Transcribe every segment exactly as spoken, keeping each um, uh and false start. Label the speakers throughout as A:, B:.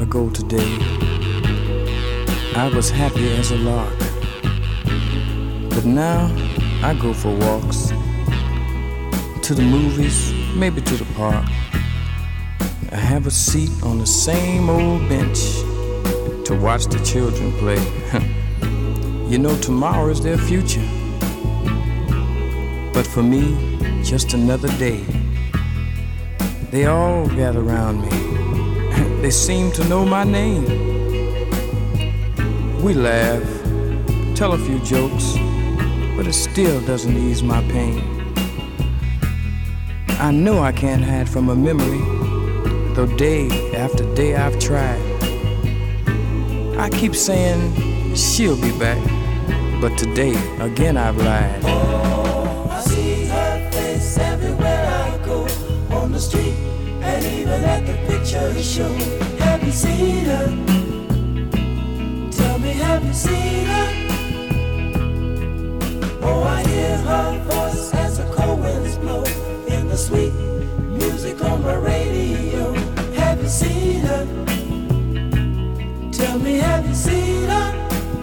A: ago today, I was happy as a lark. But now I go for walks, to the movies, maybe to the park. I have a seat on the same old bench to watch the children play. You know, tomorrow is their future, but for me, just another day. They all gather around me. They seem to know my name. We laugh, tell a few jokes, but it still doesn't ease my pain. I know I can't hide from a memory, though day after day I've tried. I keep saying she'll be back, but today again I've lied.
B: Oh, I see her face everywhere I go, on the street and even at the picture show. Have you seen her? Tell me, have you seen her? Oh, I hear her voice as the cold winds blow in the sweet music on my radio. Have you seen her? Tell me, have you seen her?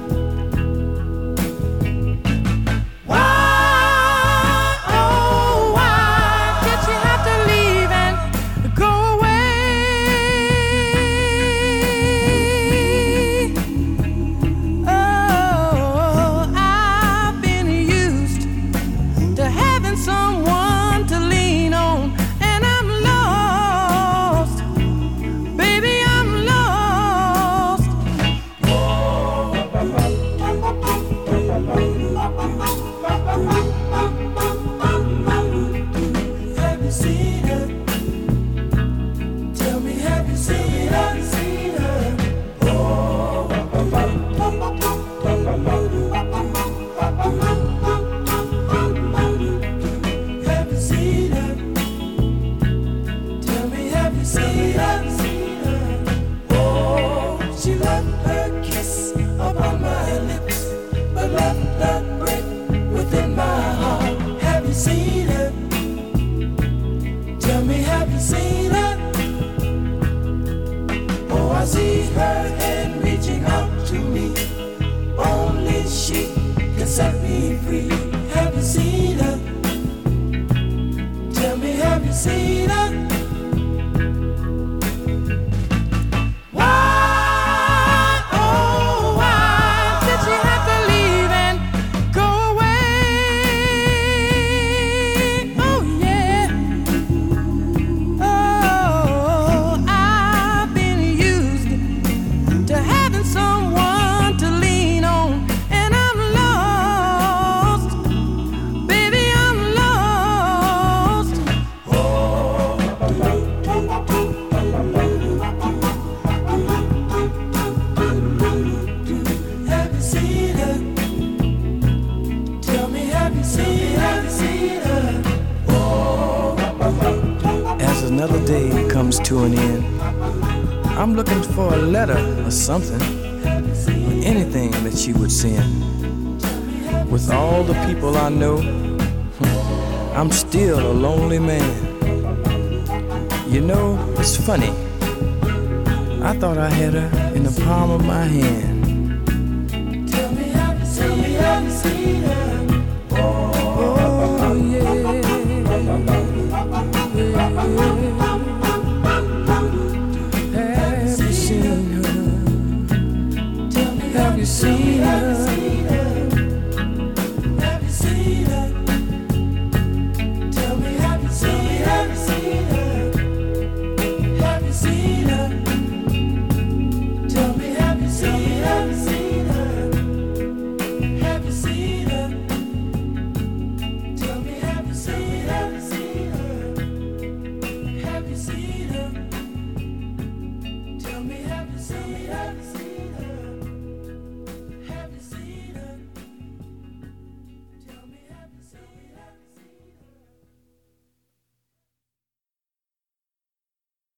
A: Another day comes to an end. I'm looking for a letter or something, or anything that she would send. With all the people I know, I'm still a lonely man. You know, it's funny, I thought I had her in the palm of my hand.
B: Tell me, have you seen, have you seen her?
A: Oh, yeah. Have you seen her? Have you seen her?
B: Have you seen her? Tell me, have you seen, have you seen her? Have you seen her? Tell me, have you seen, have you seen her? Have you seen her? Tell me, have you seen, have you seen her? Have you seen her? Tell me, have you seen, have you seen her?